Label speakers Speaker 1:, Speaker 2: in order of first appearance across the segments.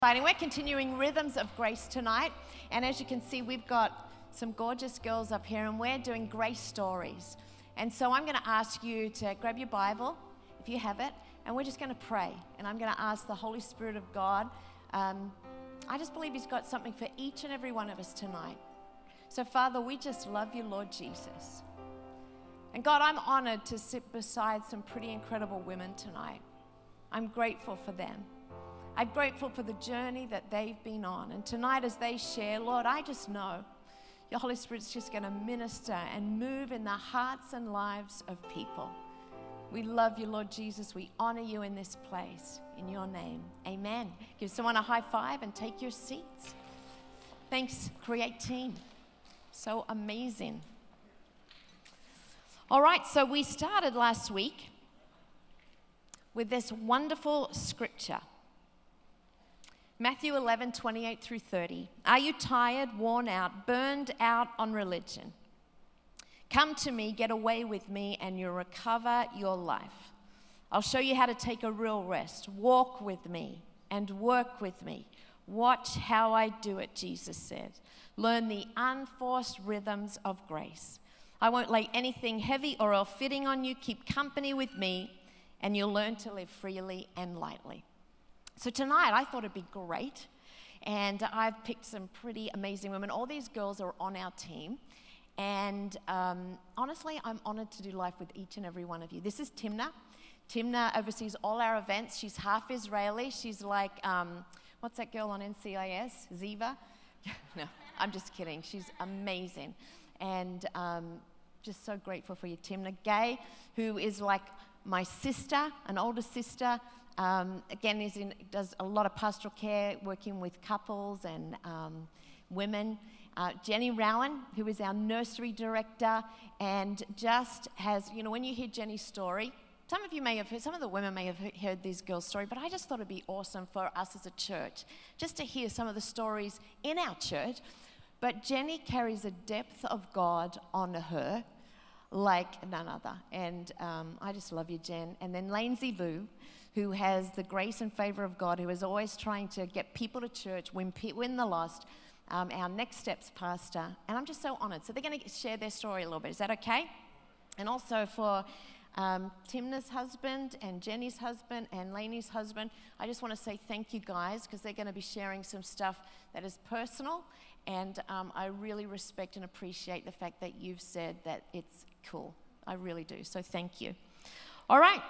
Speaker 1: We're continuing Rhythms of Grace tonight, and as you can see, we've got some gorgeous girls up here, and we're doing grace stories. And so I'm going to ask you to grab your Bible, if you have it, and we're just going to pray. And I'm going to ask the Holy Spirit of God. I just believe He's got something for each and every one of us tonight. So, Father, we just love you, Lord Jesus. And God, I'm honored to sit beside some pretty incredible women tonight. I'm grateful for them. I'm grateful for the journey that they've been on. And tonight as they share, Lord, I just know your Holy Spirit's just going to minister and move in the hearts and lives of people. We love you, Lord Jesus. We honor you in this place. In your name, amen. Give someone a high five and take your seats. Thanks, Create Team. So amazing. All right, so we started last week with this wonderful scripture. Matthew 11, 28 through 30. Are you tired, worn out, burned out on religion? Come to me, get away with me, and you'll recover your life. I'll show you how to take a real rest. Walk with me and work with me. Watch how I do it, Jesus said. Learn the unforced rhythms of grace. I won't lay anything heavy or ill-fitting on you. Keep company with me, and you'll learn to live freely and lightly. So tonight, I thought it'd be great, and I've picked some pretty amazing women. All these girls are on our team, and honestly, I'm honored to do life with each and every one of you. This is Timna. Timna oversees all our events. She's half Israeli. She's like, what's that girl on NCIS? Ziva? No, I'm just kidding. She's amazing, and just so grateful for you, Timna. Gay, who is like my sister, an older sister. Again, does a lot of pastoral care, working with couples and women. Jenny Rowan, who is our nursery director, and just has, when you hear Jenny's story, some of you may have heard, some of the women may have heard these girls' story, but I just thought it'd be awesome for us as a church just to hear some of the stories in our church. But Jenny carries a depth of God on her like none other. And I just love you, Jen. And then Lainsey Vu, who has the grace and favor of God, who is always trying to get people to church, win the lost, our Next Steps pastor. And I'm just so honored. So they're going to share their story a little bit. Is that okay? And also for Timna's husband and Jenny's husband and Lainey's husband, I just want to say thank you guys, because they're going to be sharing some stuff that is personal. And I really respect and appreciate the fact that you've said that it's cool. I really do. So thank you. All right.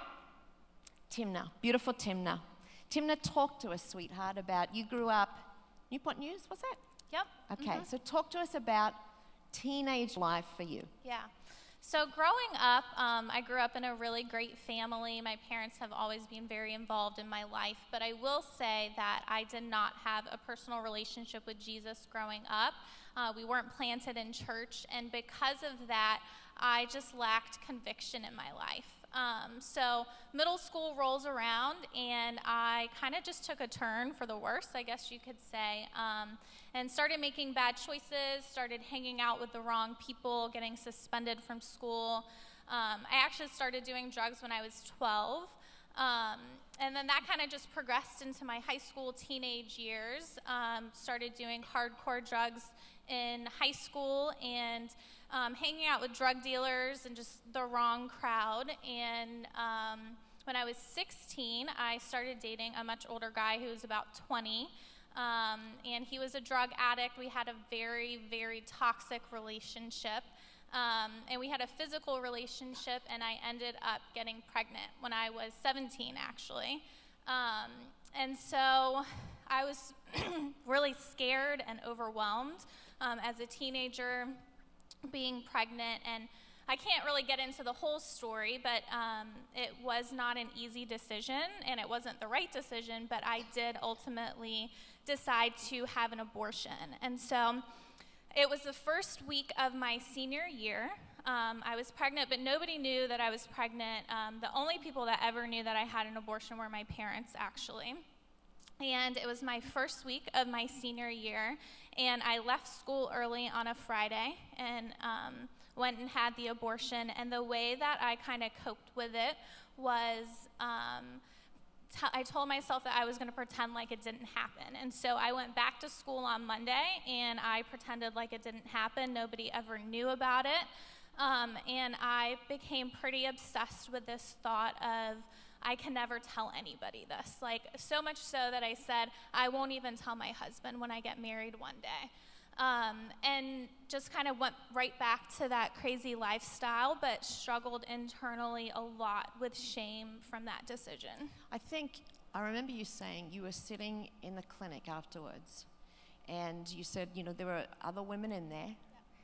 Speaker 1: Timna, beautiful Timna. Timna, talk to us, sweetheart, about, you grew up, Newport News, was it?
Speaker 2: Yep.
Speaker 1: Okay, so talk to us about teenage life for you.
Speaker 2: Yeah. So growing up, I grew up in a really great family. My parents have always been very involved in my life, but I will say that I did not have a personal relationship with Jesus growing up. We weren't planted in church, and because of that, I just lacked conviction in my life. So middle school rolls around, and I kind of just took a turn for the worse, I guess you could say, and started making bad choices, started hanging out with the wrong people, getting suspended from school. I actually started doing drugs when I was 12, and then that kind of just progressed into my high school, teenage years. Started doing hardcore drugs in high school, and hanging out with drug dealers and just the wrong crowd. And when I was 16, I started dating a much older guy who was about 20, and he was a drug addict. We had a very, very toxic relationship, and we had a physical relationship, and I ended up getting pregnant when I was 17, actually. And so I was really scared and overwhelmed as a teenager, being pregnant, and I can't really get into the whole story, but it was not an easy decision, and it wasn't the right decision, but I did ultimately decide to have an abortion. And so it was the first week of my senior year. I was pregnant, but nobody knew that I was pregnant. The only people that ever knew that I had an abortion were my parents, actually. And it was my first week of my senior year, and I left school early on a Friday and went and had the abortion. And the way that I kind of coped with it was I told myself that I was going to pretend like it didn't happen. And so I went back to school on Monday, and I pretended like it didn't happen. Nobody ever knew about it. And I became pretty obsessed with this thought of, I can never tell anybody this. Like, so much so that I said, I won't even tell my husband when I get married one day. And just kind of went right back to that crazy lifestyle, but struggled internally a lot with shame from that decision.
Speaker 1: I remember you saying you were sitting in the clinic afterwards, and you said, there were other women in there,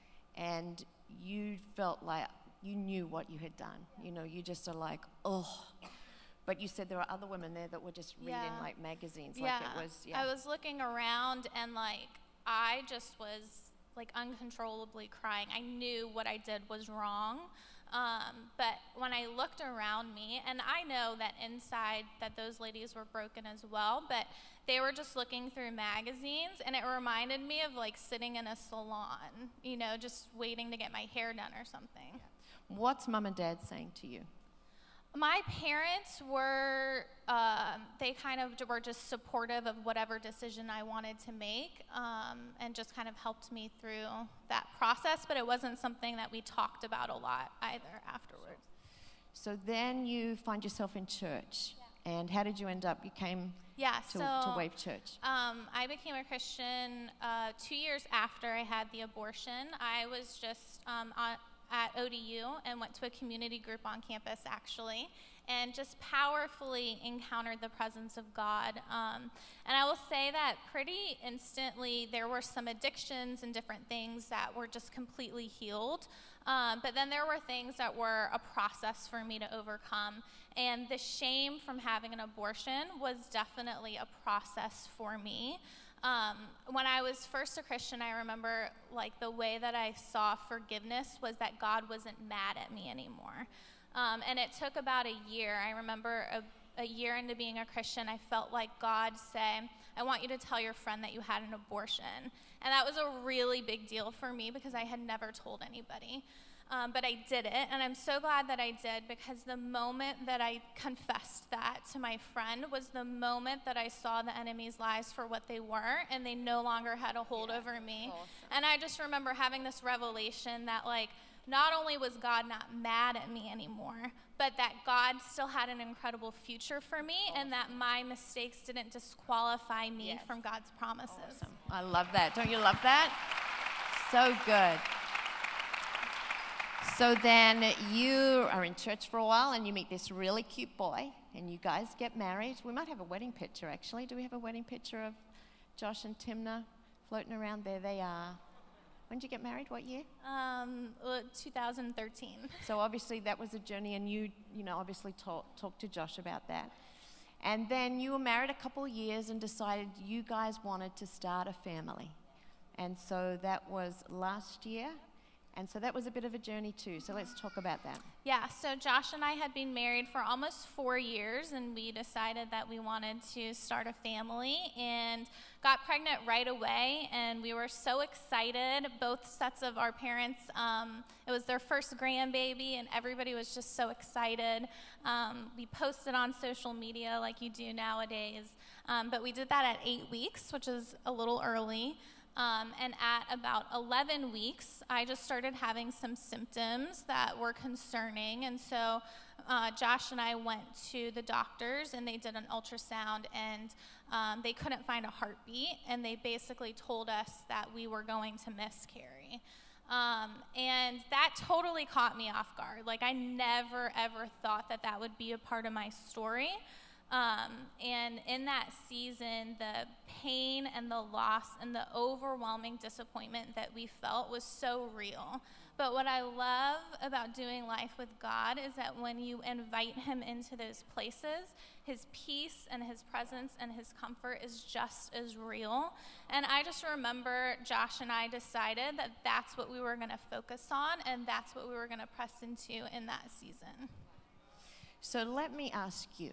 Speaker 1: and you felt like you knew what you had done. You just are like, oh. But you said there were other women there that were just reading like magazines. Like it was,
Speaker 2: I was looking around, and like I just was like uncontrollably crying. I knew what I did was wrong. But when I looked around me, and I know that inside that those ladies were broken as well, but they were just looking through magazines, and it reminded me of like sitting in a salon, just waiting to get my hair done or something.
Speaker 1: What's Mom and Dad saying to you?
Speaker 2: My parents were, they kind of were just supportive of whatever decision I wanted to make, and just kind of helped me through that process, but it wasn't something that we talked about a lot either afterwards.
Speaker 1: So then you find yourself in church, and how did you end up? You came to Wave Church.
Speaker 2: I became a Christian 2 years after I had the abortion. I was just at ODU and went to a community group on campus actually, and just powerfully encountered the presence of God. And I will say that pretty instantly there were some addictions and different things that were just completely healed. But then there were things that were a process for me to overcome. And the shame from having an abortion was definitely a process for me. When I was first a Christian, I remember like the way that I saw forgiveness was that God wasn't mad at me anymore. And it took about a year. I remember a year into being a Christian, I felt like God say, I want you to tell your friend that you had an abortion. And that was a really big deal for me because I had never told anybody. But I did it, and I'm so glad that I did, because the moment that I confessed that to my friend was the moment that I saw the enemy's lies for what they were, and they no longer had a hold over me. Awesome. And I just remember having this revelation that, like, not only was God not mad at me anymore, but that God still had an incredible future for me, and that my mistakes didn't disqualify me from God's promises.
Speaker 1: Awesome. I love that. Don't you love that? So good. So then you are in church for a while, and you meet this really cute boy, and you guys get married. We might have a wedding picture, actually. Do we have a wedding picture of Josh and Timna floating around? There they are. When did you get married? What year?
Speaker 2: 2013.
Speaker 1: So obviously that was a journey, and you obviously talked to Josh about that. And then you were married a couple of years and decided you guys wanted to start a family. And so that was last year. And so that was a bit of a journey too. So let's talk about that.
Speaker 2: Yeah, so Josh and I had been married for almost 4 years, and we decided that we wanted to start a family and got pregnant right away. And we were so excited. Both sets of our parents, it was their first grandbaby, and everybody was just so excited. We posted on social media like you do nowadays. But we did that at 8 weeks, which is a little early. And at about 11 weeks, I just started having some symptoms that were concerning. And so Josh and I went to the doctors, and they did an ultrasound, and they couldn't find a heartbeat. And they basically told us that we were going to miscarry. And that totally caught me off guard. Like, I never, ever thought that that would be a part of my story. And in that season, the pain and the loss and the overwhelming disappointment that we felt was so real. But what I love about doing life with God is that when you invite him into those places, his peace and his presence and his comfort is just as real. And I just remember Josh and I decided that that's what we were going to focus on, and that's what we were going to press into in that season.
Speaker 1: So let me ask you,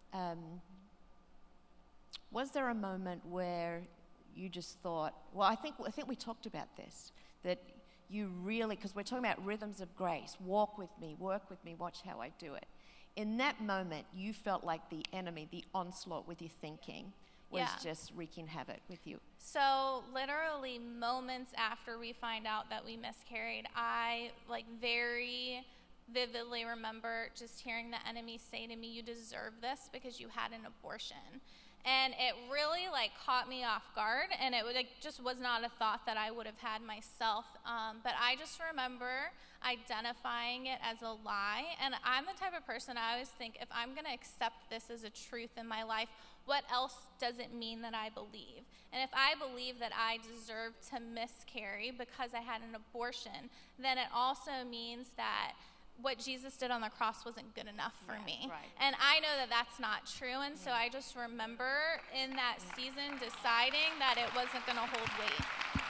Speaker 1: was there a moment where you just thought, well, I think we talked about this, that you really, because we're talking about rhythms of grace, walk with me, work with me, watch how I do it. in that moment, you felt like the enemy, the onslaught with your thinking, was just wreaking havoc with you.
Speaker 2: So literally moments after we find out that we miscarried, I very vividly remember just hearing the enemy say to me, "You deserve this because you had an abortion." And it really caught me off guard, and it just was not a thought that I would have had myself. But I just remember identifying it as a lie. And I'm the type of person, I always think, if I'm going to accept this as a truth in my life, what else does it mean that I believe? And if I believe that I deserve to miscarry because I had an abortion, then it also means that what Jesus did on the cross wasn't good enough for me.
Speaker 1: Right.
Speaker 2: And I know that that's not true. And so I just remember in that season deciding that it wasn't going to hold weight.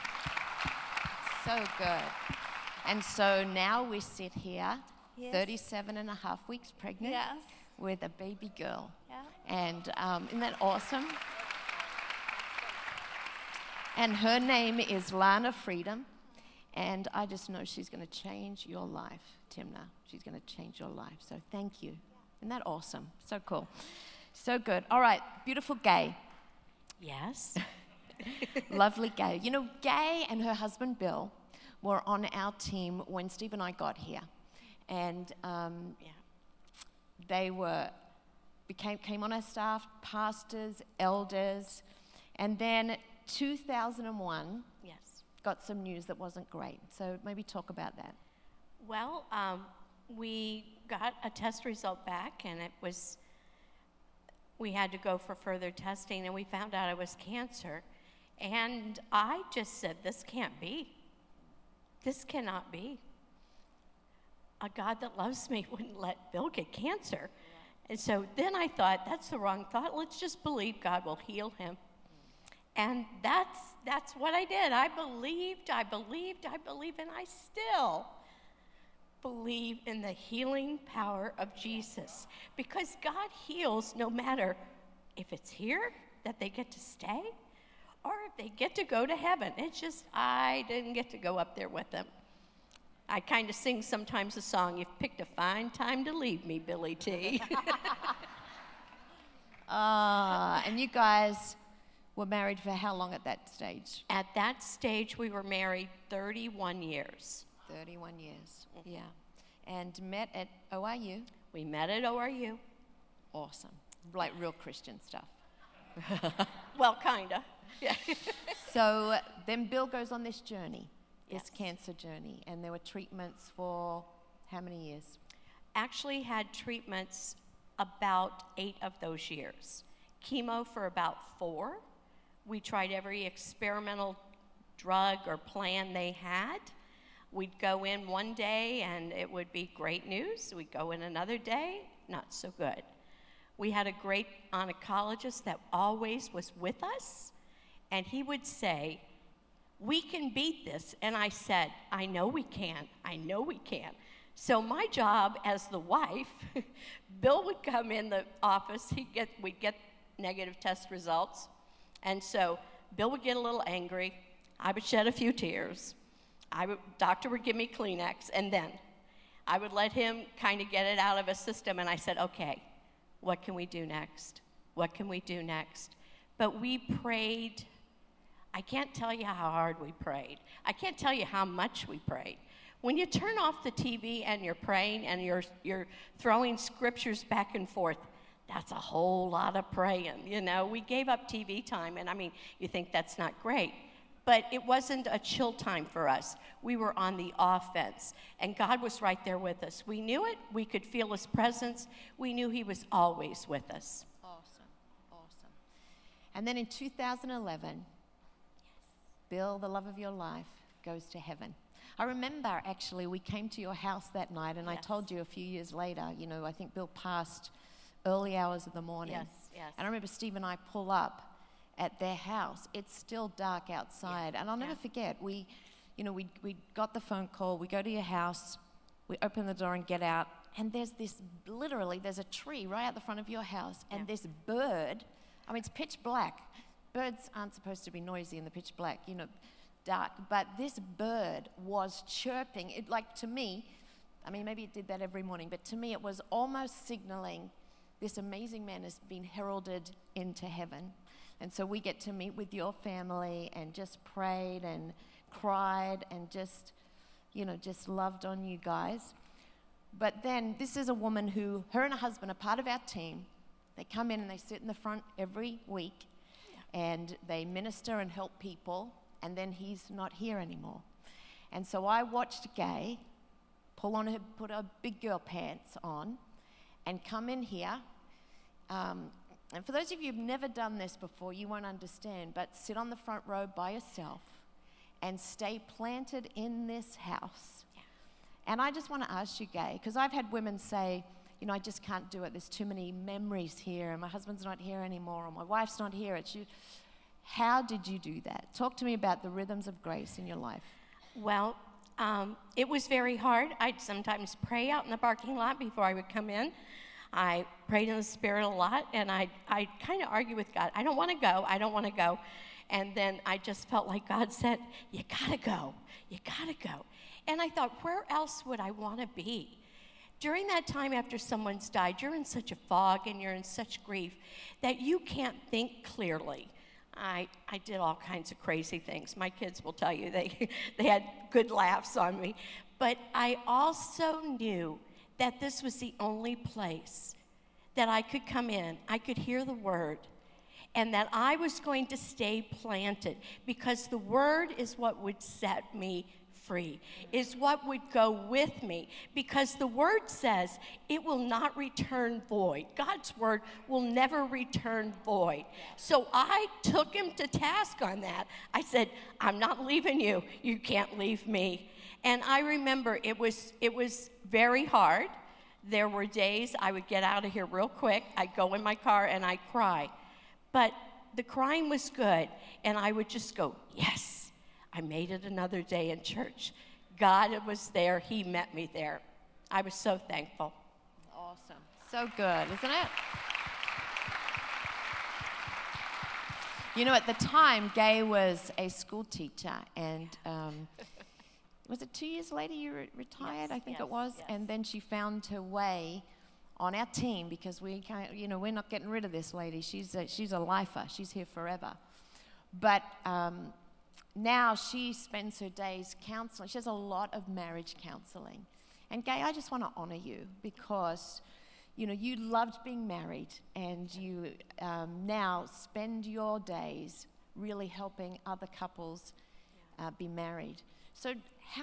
Speaker 1: So good. And so now we sit here, 37 and a half weeks pregnant, with a baby girl.
Speaker 2: Yeah.
Speaker 1: And isn't that awesome? And her name is Lana Freedom. And I just know she's going to change your life, Timna. She's going to change your life. So thank you. Isn't that awesome? So cool. So good. All right, beautiful Gay.
Speaker 3: Yes.
Speaker 1: Lovely Gay. You know, Gay and her husband Bill were on our team when Steve and I got here. And they came on our staff, pastors, elders. And then 2001, got some news that wasn't great. So maybe talk about that.
Speaker 3: Well, we got a test result back, and we had to go for further testing, and we found out it was cancer. And I just said, this can't be. This cannot be. A God that loves me wouldn't let Bill get cancer. And so then I thought, that's the wrong thought. Let's just believe God will heal him. And that's what I did. I believed, and I still believe in the healing power of Jesus. Because God heals no matter if it's here that they get to stay or if they get to go to heaven. It's just, I didn't get to go up there with them. I kind of sing sometimes a song, "You've picked a fine time to leave me, Billy T."
Speaker 1: And you guys were married for how long at that stage?
Speaker 3: At that stage, we were married 31 years.
Speaker 1: 31 years, yeah. And met at ORU.
Speaker 3: We met at ORU.
Speaker 1: Awesome. Like real Christian stuff.
Speaker 3: Well, kind of. Yeah.
Speaker 1: So then Bill goes on this journey, this cancer journey, and there were treatments for how many years?
Speaker 3: Actually had treatments about 8 of those years. Chemo for about 4. We tried every experimental drug or plan they had. We'd go in one day and it would be great news. We'd go in another day, not so good. We had a great oncologist that always was with us, and he would say, "We can beat this." And I said, "I know we can. I know we can." So my job as the wife, Bill would come in the office. We'd get negative test results. And so Bill would get a little angry. I would shed a few tears. Doctor would give me Kleenex, and then I would let him kind of get it out of his system, and I said, "Okay, what can we do next? What can we do next?" But we prayed. I can't tell you how hard we prayed. I can't tell you how much we prayed. When you turn off the TV and you're praying and you're throwing scriptures back and forth, that's a whole lot of praying, you know. We gave up TV time, and I mean, you think that's not great. But it wasn't a chill time for us. We were on the offense, and God was right there with us. We knew it. We could feel his presence. We knew he was always with us.
Speaker 1: Awesome, awesome. And then in 2011, Bill, the love of your life, goes to heaven. I remember, actually, we came to your house that night, and I told you a few years later, you know, I think Bill passed early hours of the morning.
Speaker 3: Yes.
Speaker 1: And I remember Steve and I pull up at their house. It's still dark outside. And I'll never forget, we got the phone call, we go to your house, we open the door and get out, and there's a tree right out the front of your house, and this bird, I mean, it's pitch black. Birds aren't supposed to be noisy in the pitch black, you know, dark, but this bird was chirping. It, like, to me, I mean, maybe it did that every morning, but to me it was almost signaling this amazing man has been heralded into heaven. And so we get to meet with your family and just prayed and cried and just, just loved on you guys. But then this is a woman who, her and her husband are part of our team. They come in and they sit in the front every week and they minister and help people, and then he's not here anymore. And so I watched Gay put her big girl pants on and come in here. And for those of you who've never done this before, you won't understand, but sit on the front row by yourself and stay planted in this house. Yeah. And I just want to ask you, Gay, because I've had women say, I just can't do it. There's too many memories here, and my husband's not here anymore, or my wife's not here. It's you. How did you do that? Talk to me about the rhythms of grace in your life.
Speaker 3: Well, it was very hard. I'd sometimes pray out in the parking lot before I would come in. I prayed in the Spirit a lot, and I'd kind of argue with God. I don't want to go. And then I just felt like God said, you gotta go. And I thought, where else would I want to be? During that time after someone's died, you're in such a fog and you're in such grief that you can't think clearly. I did all kinds of crazy things. My kids will tell you they had good laughs on me. But I also knew that this was the only place that I could come in, I could hear the word, and that I was going to stay planted, because the word is what would set me free, is what would go with me, because the word says it will not return void. God's word will never return void. So I took him to task on that. I said, I'm not leaving you. You can't leave me. And I remember it was very hard. There were days I would get out of here real quick. I'd go in my car and I'd cry. But the crying was good, and I would just go, yes, I made it another day in church. God was there. He met me there. I was so thankful.
Speaker 1: Awesome. So good, isn't it? At the time, Gay was a school teacher, and was it 2 years later you retired?
Speaker 3: Yes,
Speaker 1: I think
Speaker 3: yes,
Speaker 1: it was.
Speaker 3: yes.
Speaker 1: And then she found her way on our team, because we can't, we're not getting rid of this lady. She's a lifer. She's here forever. But now she spends her days counseling. She has a lot of marriage counseling. And Gay, I just want to honor you, because you loved being married, and you now spend your days really helping other couples be married. So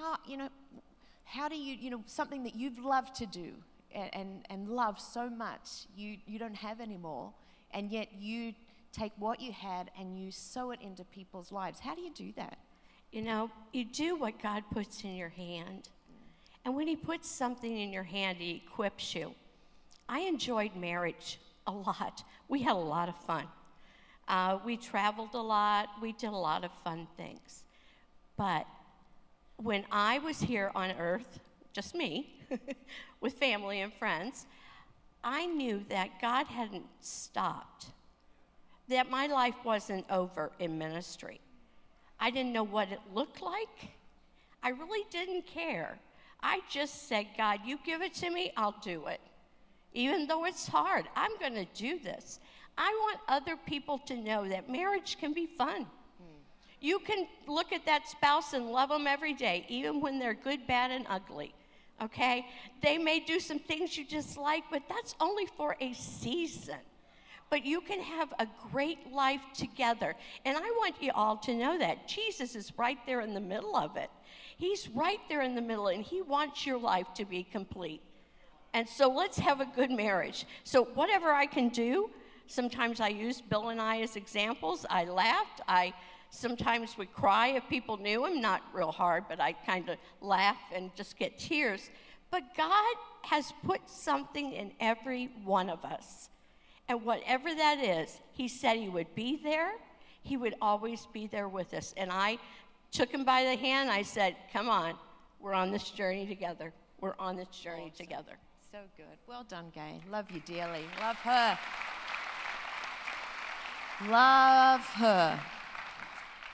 Speaker 1: how do you, something that you've loved to do and love so much, you don't have anymore, and yet you take what you had and you sow it into people's lives. How do you do that?
Speaker 3: You do what God puts in your hand. And when he puts something in your hand, he equips you. I enjoyed marriage a lot. We had a lot of fun. We traveled a lot. We did a lot of fun things. But when I was here on earth, just me, with family and friends, I knew that God hadn't stopped, that my life wasn't over in ministry. I didn't know what it looked like. I really didn't care. I just said, God, you give it to me, I'll do it. Even though it's hard, I'm going to do this. I want other people to know that marriage can be fun. You can look at that spouse and love them every day, even when they're good, bad, and ugly, okay? They may do some things you dislike, but that's only for a season. But you can have a great life together. And I want you all to know that. Jesus is right there in the middle of it. He's right there in the middle, and he wants your life to be complete. And so let's have a good marriage. So whatever I can do, sometimes I use Bill and I as examples. I laughed. I sometimes would cry if people knew him, not real hard, but I kind of laugh and just get tears. But God has put something in every one of us. And whatever that is, he said he would be there. He would always be there with us. And I took him by the hand. I said, come on, we're on this journey together. We're on this journey together.
Speaker 1: So good. Well done, Gay. Love you dearly. Love her. Love her.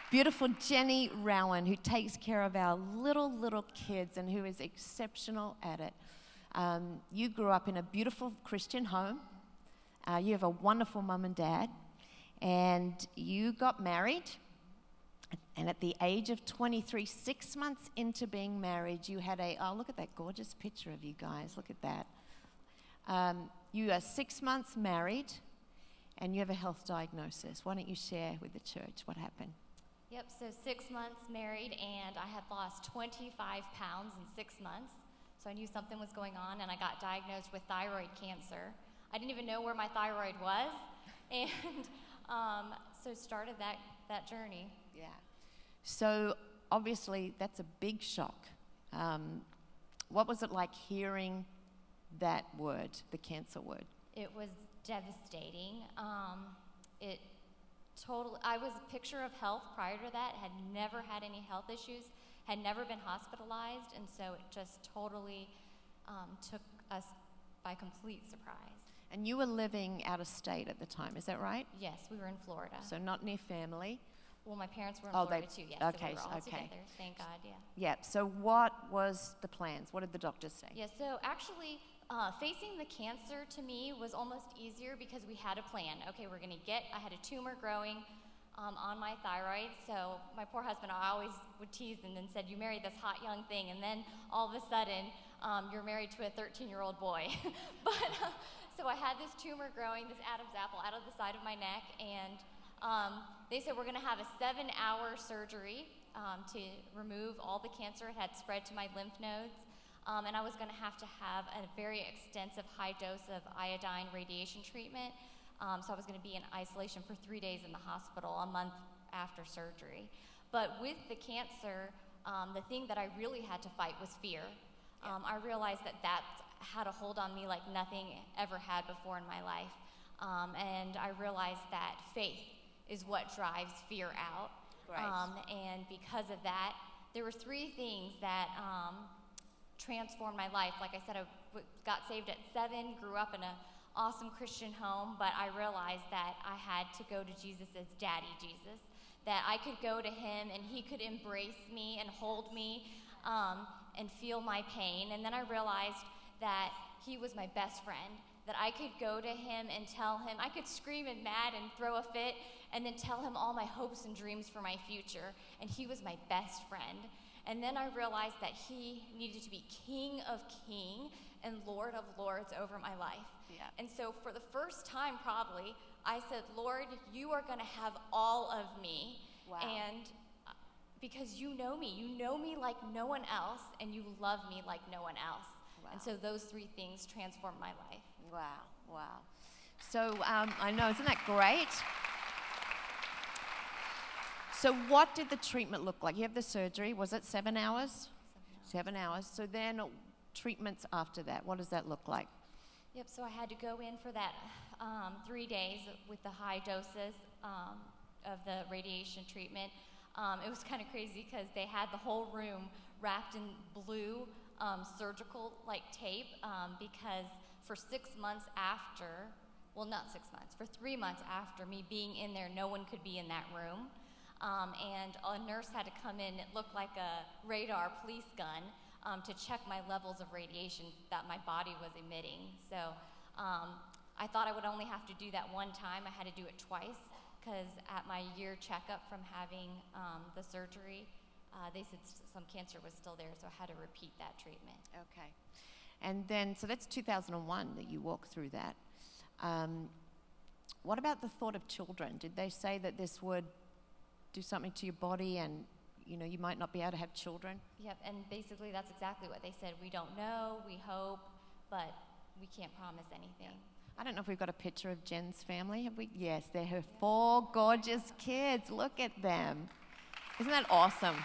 Speaker 1: beautiful Jenny Rowan, who takes care of our little kids and who is exceptional at it. You grew up in a beautiful Christian home. You have a wonderful mum and dad, and you got married. And at the age of 23, 6 months into being married, you had look at that gorgeous picture of you guys. Look at that. You are 6 months married, and you have a health diagnosis. Why don't you share with the church what happened?
Speaker 4: Yep, so 6 months married, and I had lost 25 pounds in 6 months. So I knew something was going on, and I got diagnosed with thyroid cancer. I didn't even know where my thyroid was, and so started that journey.
Speaker 1: Yeah. So obviously that's a big shock. What was it like hearing that word, the cancer word?
Speaker 4: It was devastating. I was a picture of health prior to that, had never had any health issues, had never been hospitalized, and so it just totally took us by complete surprise.
Speaker 1: And you were living out of state at the time, is that right?
Speaker 4: Yes, we were in Florida.
Speaker 1: So not near family.
Speaker 4: Well, my parents were in Florida too, yes,
Speaker 1: okay,
Speaker 4: so we were all
Speaker 1: okay.
Speaker 4: together, thank God, yeah.
Speaker 1: Yeah, so what was the plans? What did the doctors say?
Speaker 4: Yeah, so actually, facing the cancer to me was almost easier because we had a plan. Okay, I had a tumor growing on my thyroid, so my poor husband, I always would tease him and said, you married this hot young thing, and then all of a sudden, you're married to a 13-year-old boy. So I had this tumor growing, this Adam's apple, out of the side of my neck, and they said we're gonna have a 7-hour surgery to remove all the cancer. It had spread to my lymph nodes. And I was going to have a very extensive high dose of iodine radiation treatment. So I was going to be in isolation for 3 days in the hospital, a month after surgery. But with the cancer, the thing that I really had to fight was fear. I realized that had a hold on me like nothing ever had before in my life. And I realized that faith is what drives fear out.
Speaker 1: Right.
Speaker 4: And because of that, there were 3 things that transformed my life. Like I said, I got saved at 7, grew up in an awesome Christian home, but I realized that I had to go to Jesus as Daddy Jesus, that I could go to him and he could embrace me and hold me and feel my pain. And then I realized that he was my best friend, that I could go to him and tell him, I could scream and mad and throw a fit and then tell him all my hopes and dreams for my future, and he was my best friend. And then I realized that he needed to be King of Kings and Lord of Lords over my life.
Speaker 1: Yeah.
Speaker 4: And so for the first time probably, I said, Lord, you are going to have all of me.
Speaker 1: Wow.
Speaker 4: And because you know me like no one else, and you love me like no one else.
Speaker 1: Wow.
Speaker 4: And so those 3 things transformed my life.
Speaker 1: Wow. So I know, isn't that great? So what did the treatment look like? You have the surgery. Was it 7 hours? 7 hours. So then treatments after that, what does that look like?
Speaker 4: Yep, so I had to go in for that 3 days with the high doses of the radiation treatment. It was kind of crazy because they had the whole room wrapped in blue surgical tape because for 6 months after, well, not 6 months, for 3 months after me being in there, no one could be in that room. And a nurse had to come in, it looked like a radar police gun, to check my levels of radiation that my body was emitting. So I thought I would only have to do that one time. I had to do it twice, because at my year checkup from having the surgery, they said some cancer was still there, so I had to repeat that treatment.
Speaker 1: Okay. And then, so that's 2001 that you walked through that. What about the thought of children? Did they say that this would do something to your body and you might not be able to have children?
Speaker 4: Yep, and basically that's exactly what they said. We don't know, we hope, but we can't promise anything.
Speaker 1: I don't know if we've got a picture of Jen's family. Have we? Yes, they're her 4 gorgeous kids. Look at them. Isn't that awesome?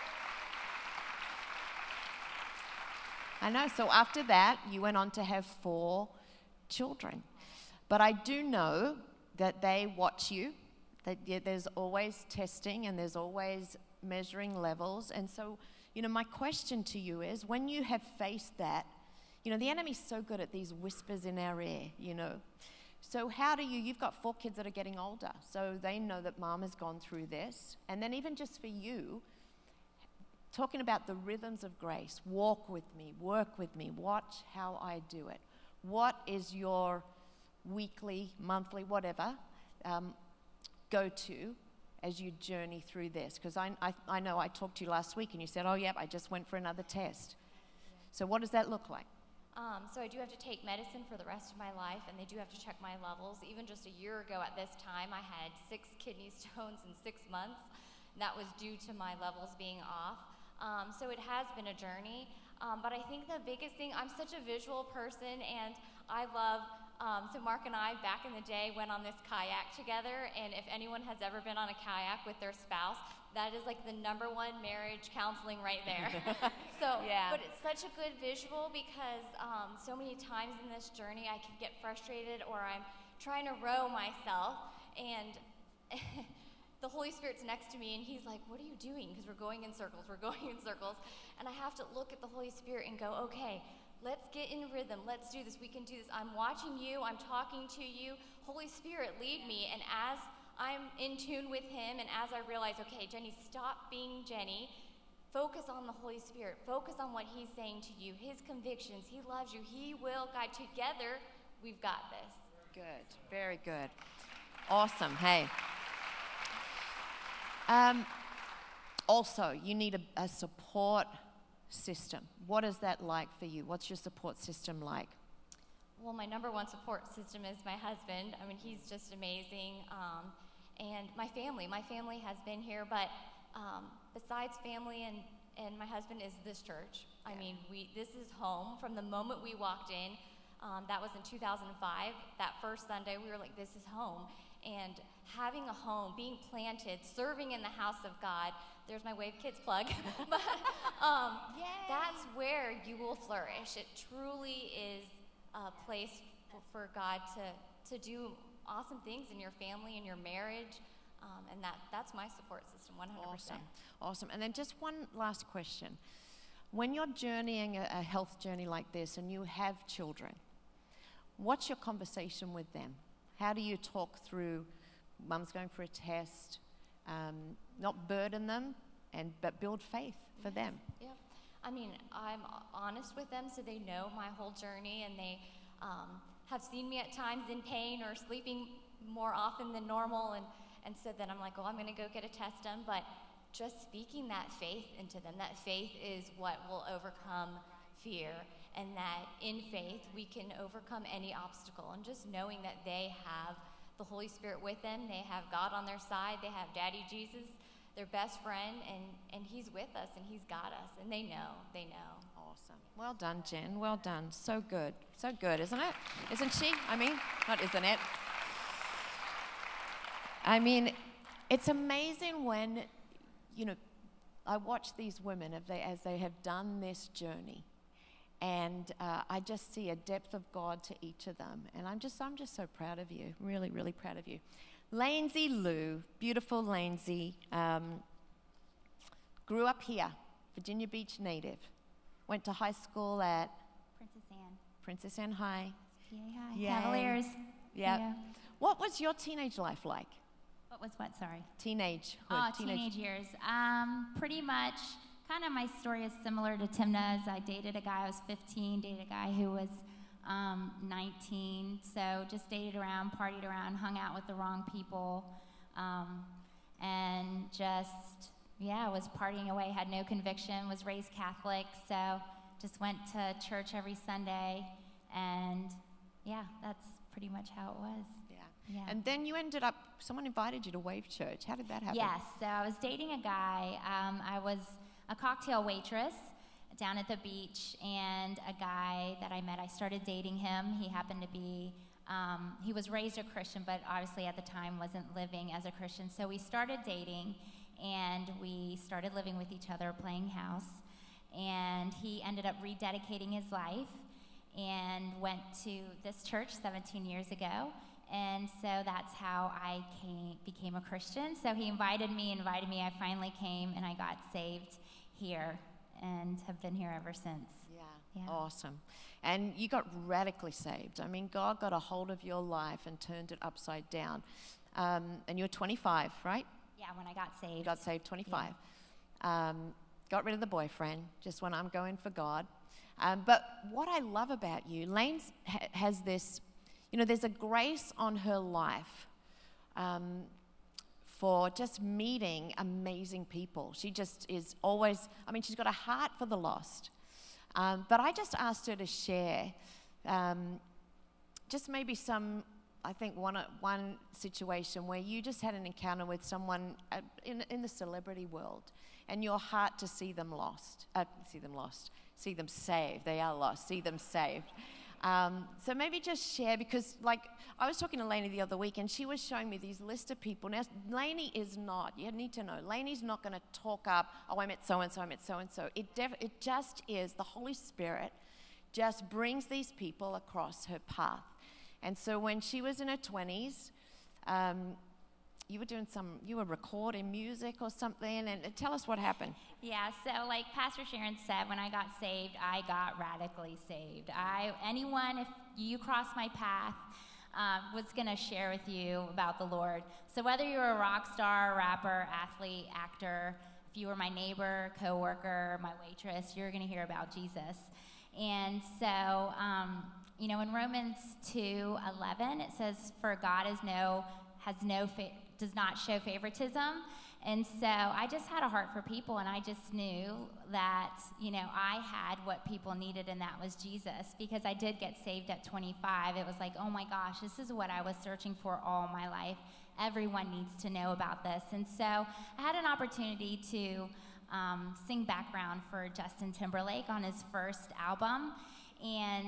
Speaker 1: I know. So after that, you went on to have 4 children. But I do know that they watch you, that there's always testing and there's always measuring levels. And so, my question to you is, when you have faced that, the enemy's so good at these whispers in our ear, So how do you've got 4 kids that are getting older, so they know that mom has gone through this. And then even just for you, talking about the rhythms of grace, walk with me, work with me, watch how I do it. What is your weekly, monthly, whatever, go-to as you journey through this? Because I know I talked to you last week and you said, oh, yep, I just went for another test. So what does that look like?
Speaker 4: So I do have to take medicine for the rest of my life, and they do have to check my levels. Even just a year ago at this time, I had 6 kidney stones in 6 months. And that was due to my levels being off. So it has been a journey. But I think the biggest thing, I'm such a visual person, and I love, so Mark and I, back in the day, went on this kayak together, and if anyone has ever been on a kayak with their spouse, that is like the #1 marriage counseling right there. So, yeah. But it's such a good visual because so many times in this journey I can get frustrated, or I'm trying to row myself, and the Holy Spirit's next to me, and he's like, what are you doing? Because we're going in circles, and I have to look at the Holy Spirit and go, okay, let's get in rhythm, let's do this, we can do this. I'm watching you, I'm talking to you. Holy Spirit, lead me. And as I'm in tune with him, and as I realize, okay, Jenny, stop being Jenny, focus on the Holy Spirit, focus on what he's saying to you, his convictions, he loves you, he will guide. Together, we've got this.
Speaker 1: Good, very good. Awesome, hey. Also, you need a support system. What is that like for you? What's your support system like?
Speaker 4: Well, my #1 support system is my husband. I mean, he's just amazing. And my family has been here, but besides family and my husband is this church. I mean, this is home. From the moment we walked in, that was in 2005, that first Sunday, we were like, this is home. And having a home, being planted, serving in the house of God, there's my Wave Kids plug, but that's where you will flourish. It truly is a place for God to do awesome things in your family, in your marriage, and that's my support system, 100%.
Speaker 1: Awesome. And then just one last question. When you're journeying a health journey like this and you have children, what's your conversation with them? How do you talk through, mum's going for a test, not burden them, but build faith for them?
Speaker 4: Yeah. I mean, I'm honest with them so they know my whole journey, and they have seen me at times in pain or sleeping more often than normal, and so then I'm like, I'm going to go get a test done, but just speaking that faith into them, that faith is what will overcome fear, and that in faith we can overcome any obstacle, and just knowing that they have the Holy Spirit with them, they have God on their side, they have Daddy Jesus, their best friend, and he's with us, and he's got us, and they know.
Speaker 1: Awesome. Well done, Jen. Well done. So good, isn't it? Isn't she? I mean, not isn't it? I mean, it's amazing when, I watch these women as they have done this journey, and I just see a depth of God to each of them, and I'm just so proud of you. Really, really proud of you. Lainsey Lou, beautiful Lainsey, grew up here, Virginia Beach native. Went to high school at Princess Anne High.
Speaker 5: PA High.
Speaker 1: Yay.
Speaker 5: Cavaliers.
Speaker 1: Yeah. What was your teenage life like?
Speaker 5: What was what? Sorry.
Speaker 1: Teenage
Speaker 5: years. Pretty much, kind of my story is similar to Timna's. I dated a guy, I was 15, dated a guy who was 19, so just dated around, partied around, hung out with the wrong people, and just, was partying away, had no conviction, was raised Catholic, so just went to church every Sunday, and that's pretty much how it was. Yeah.
Speaker 1: And then you ended up, someone invited you to Wave Church. How did that happen?
Speaker 5: Yes, so I was dating a guy. I was a cocktail waitress down at the beach, and a guy that I met, I started dating him. He happened to be, he was raised a Christian, but obviously at the time wasn't living as a Christian. So we started dating, and we started living with each other, playing house. And he ended up rededicating his life and went to this church 17 years ago. And so that's how I became a Christian. So he invited me. I finally came, and I got saved here and have been here ever since. Yeah.
Speaker 1: Awesome. And you got radically saved. I mean, God got a hold of your life and turned it upside down. And you were 25, right?
Speaker 5: Yeah, when I got saved.
Speaker 1: You got saved 25. Got rid of the boyfriend, just when I'm going for God. But what I love about you, Lane has this, there's a grace on her life for just meeting amazing people. She just is always, she's got a heart for the lost. But I just asked her to share just maybe one situation where you just had an encounter with someone in the celebrity world, and your heart to see them saved. They are lost. See them saved. So maybe just share, because I was talking to Lainey the other week, and she was showing me these list of people. Now, Lainey is not, you need to know, Lainey's not going to talk up, I met so-and-so, I met so-and-so. It just is, the Holy Spirit just brings these people across her path. And so when she was in her 20s, you were recording music or something, and tell us what happened.
Speaker 5: Yeah, so like Pastor Sharon said, when I got saved, I got radically saved. Anyone, if you cross my path, was going to share with you about the Lord. So whether you're a rock star, rapper, athlete, actor, if you were my neighbor, coworker, my waitress, you're going to hear about Jesus. And so, in Romans 2:11, it says, "For God does not show favoritism." And so I just had a heart for people, and I just knew that, I had what people needed, and that was Jesus. Because I did get saved at 25. It was like, oh my gosh, this is what I was searching for all my life. Everyone needs to know about this. And so I had an opportunity to sing background for Justin Timberlake on his first album. And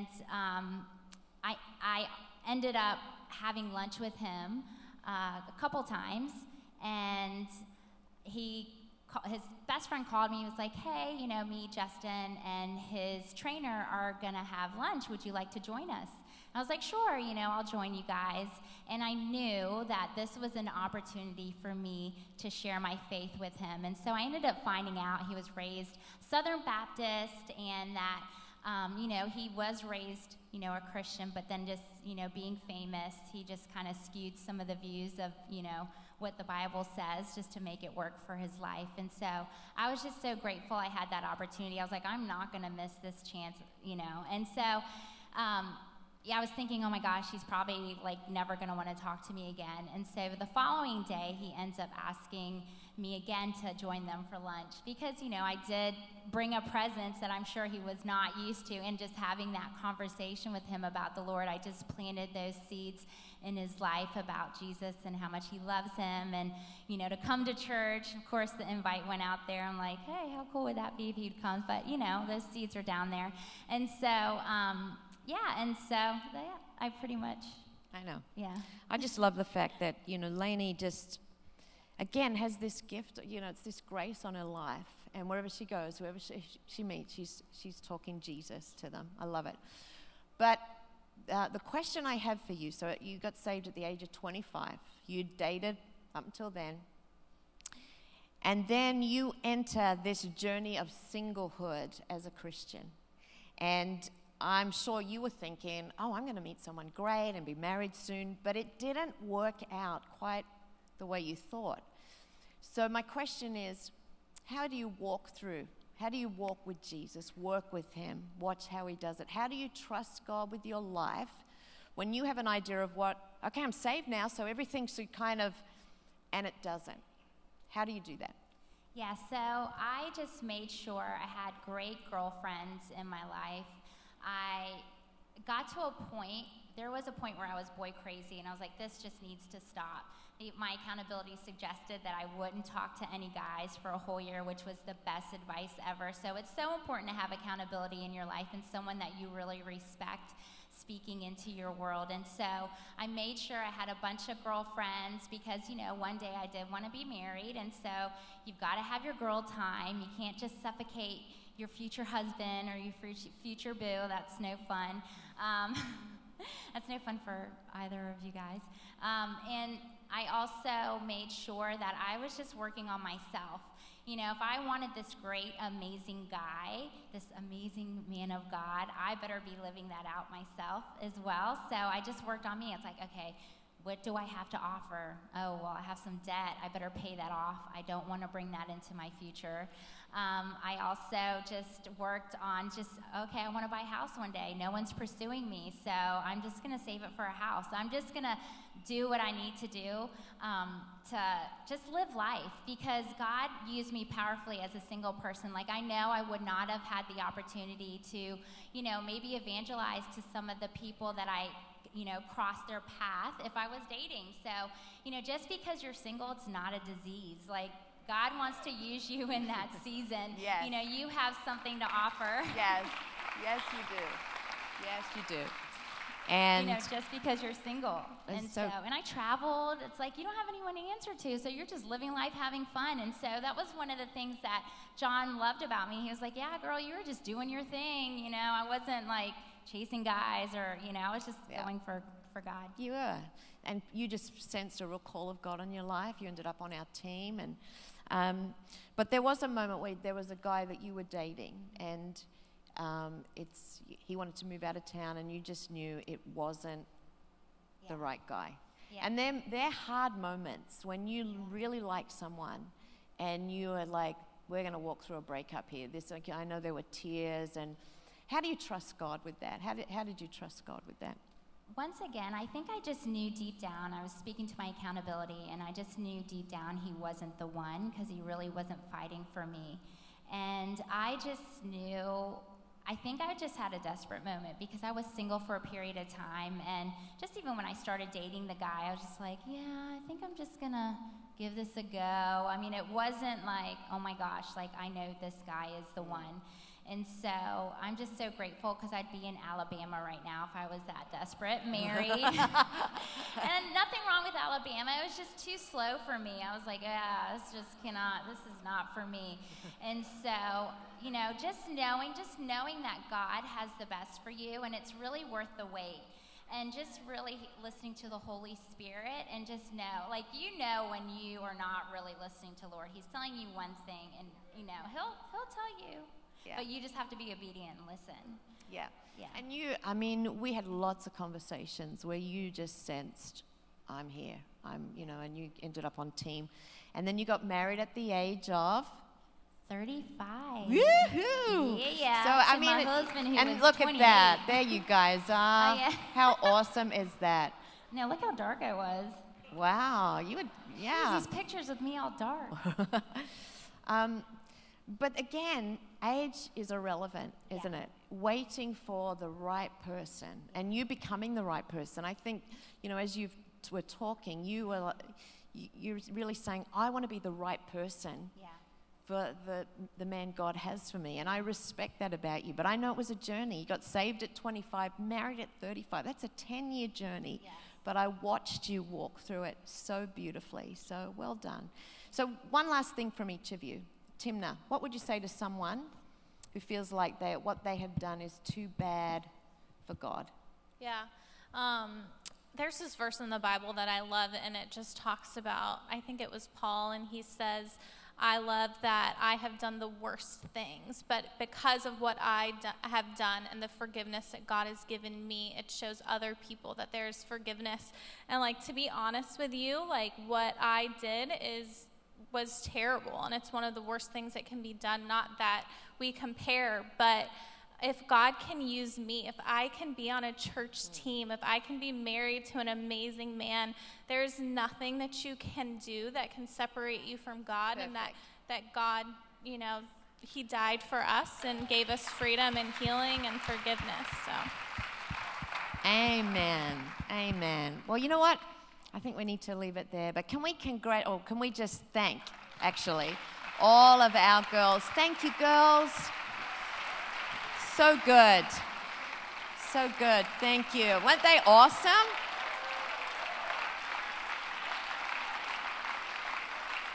Speaker 5: I ended up having lunch with him a couple times, and his best friend called me. He was like, hey, me, Justin, and his trainer are gonna have lunch. Would you like to join us? I was like, sure, I'll join you guys. And I knew that this was an opportunity for me to share my faith with him. And so I ended up finding out he was raised Southern Baptist, and that he was raised, a Christian, but then just, being famous, he just kind of skewed some of the views of, what the Bible says, just to make it work for his life. And so I was just so grateful I had that opportunity. I was like, I'm not going to miss this chance, And so, I was thinking, oh my gosh, he's probably never going to want to talk to me again. And so the following day, he ends up asking me again to join them for lunch, because I did bring a presence that I'm sure he was not used to, and just having that conversation with him about the Lord, I just planted those seeds in his life about Jesus and how much he loves him, and to come to church. Of course, the invite went out there. I'm like, hey, how cool would that be if he'd come? But those seeds are down there. And so I pretty much,
Speaker 1: I know.
Speaker 5: yeah.
Speaker 1: I just love the fact that, Lainey just, again, has this gift, it's this grace on her life. And wherever she goes, whoever she meets, she's talking Jesus to them. I love it. But the question I have for you, so you got saved at the age of 25. You dated up until then. And then you enter this journey of singlehood as a Christian. And I'm sure you were thinking, oh, I'm going to meet someone great and be married soon. But it didn't work out quite the way you thought. So my question is, how do you walk through? How do you walk with Jesus, work with him, watch how he does it? How do you trust God with your life when you have an idea of okay, I'm saved now, so everything should and it doesn't? How do you do that?
Speaker 5: Yeah, so I just made sure I had great girlfriends in my life. I got to there was a point where I was boy crazy, and I was like, this just needs to stop. My accountability suggested that I wouldn't talk to any guys for a whole year, which was the best advice ever. So it's so important to have accountability in your life, and someone that you really respect speaking into your world. And so I made sure I had a bunch of girlfriends, because one day I did want to be married, and so you've got to have your girl time. You can't just suffocate your future husband or your future boo. That's no fun. That's no fun for either of you guys. And I also made sure that I was just working on myself. You know, if I wanted this great, amazing guy, this amazing man of God, I better be living that out myself as well. So I just worked on me. It's like, okay, what do I have to offer? Oh, well, I have some debt. I better pay that off. I don't want to bring that into my future. I also just worked on okay, I want to buy a house one day. No one's pursuing me, so I'm just going to save it for a house. I'm just going to do what I need to do to just live life, because God used me powerfully as a single person. Like, I know I would not have had the opportunity to, you know, maybe evangelize to some of the people that I, you know, cross their path if I was dating. So, you know, just because you're single, it's not a disease. Like, God wants to use you in that season.
Speaker 1: Yes.
Speaker 5: You know, you have something to offer.
Speaker 1: Yes. Yes, you do. Yes, you do. And
Speaker 5: you know, just because you're single. And and I traveled. It's like you don't have anyone to answer to, so you're just living life, having fun. And so that was one of the things that John loved about me. He was like, yeah, girl, you were just doing your thing. You know, I wasn't like chasing guys or, you know, I was just going for God.
Speaker 1: you were. And you just sensed a real call of God on your life. You ended up on our team. And but there was a moment where there was a guy that you were dating, and he wanted to move out of town, and you just knew it wasn't the right guy.
Speaker 5: Yeah.
Speaker 1: And then there are hard moments when you really like someone, and you are like, we're going to walk through a breakup here. I know there were tears. And how do you trust God with that? How did you trust God with that?
Speaker 5: Once again, I think I just knew deep down, I was speaking to my accountability, and I just knew deep down he wasn't the one, because he really wasn't fighting for me. And I just knew, I think I just had a desperate moment, because I was single for a period of time, and just even when I started dating the guy, I was just like, yeah, I think I'm just gonna give this a go. I mean, it wasn't like, oh my gosh, like I know this guy is the one. And so I'm just so grateful, because I'd be in Alabama right now if I was that desperate, married. And nothing wrong with Alabama. It was just too slow for me. I was like, yeah, this is not for me. And so, you know, just knowing that God has the best for you, and it's really worth the wait. And just really listening to the Holy Spirit, and just know, like, you know when you are not really listening to the Lord. He's telling you one thing, and, you know, he'll tell you. Yeah. But you just have to be obedient and listen.
Speaker 1: Yeah. And we had lots of conversations where you just sensed, I'm here. And you ended up on team. And then you got married at the age of
Speaker 5: 35.
Speaker 1: Woohoo!
Speaker 5: Yeah.
Speaker 1: So
Speaker 5: my husband, who
Speaker 1: and
Speaker 5: was
Speaker 1: look
Speaker 5: 28.
Speaker 1: at that. There you guys are.
Speaker 5: Oh, yeah.
Speaker 1: How awesome is that?
Speaker 5: Now look how dark I was.
Speaker 1: Wow. You would, yeah.
Speaker 5: There's these pictures of me all dark.
Speaker 1: But again, age is irrelevant, isn't it? Waiting for the right person, and you becoming the right person. I think, you know, as you were talking, you're really saying, I want to be the right person for the man God has for me. And I respect that about you. But I know it was a journey. You got saved at 25, married at 35. That's a 10-year journey. Yes. But I watched you walk through it so beautifully. So well done. So one last thing from each of you. Timna, what would you say to someone who feels like what they have done is too bad for God?
Speaker 2: Yeah. There's this verse in the Bible that I love, and it just talks about, I think it was Paul, and he says, I love that I have done the worst things, but because of what I have done and the forgiveness that God has given me, it shows other people that there's forgiveness. And like, to be honest with you, like what I did was terrible, and it's one of the worst things that can be done. Not that we compare, but if God can use me, if I can be on a church team, if I can be married to an amazing man, there's nothing that you can do that can separate you from God. Perfect. And that God, you know, he died for us and gave us freedom and healing and forgiveness. So
Speaker 1: Amen. Well, you know what? I think we need to leave it there. But can we just thank, actually, all of our girls. Thank you, girls. So good. Thank you. Weren't they awesome?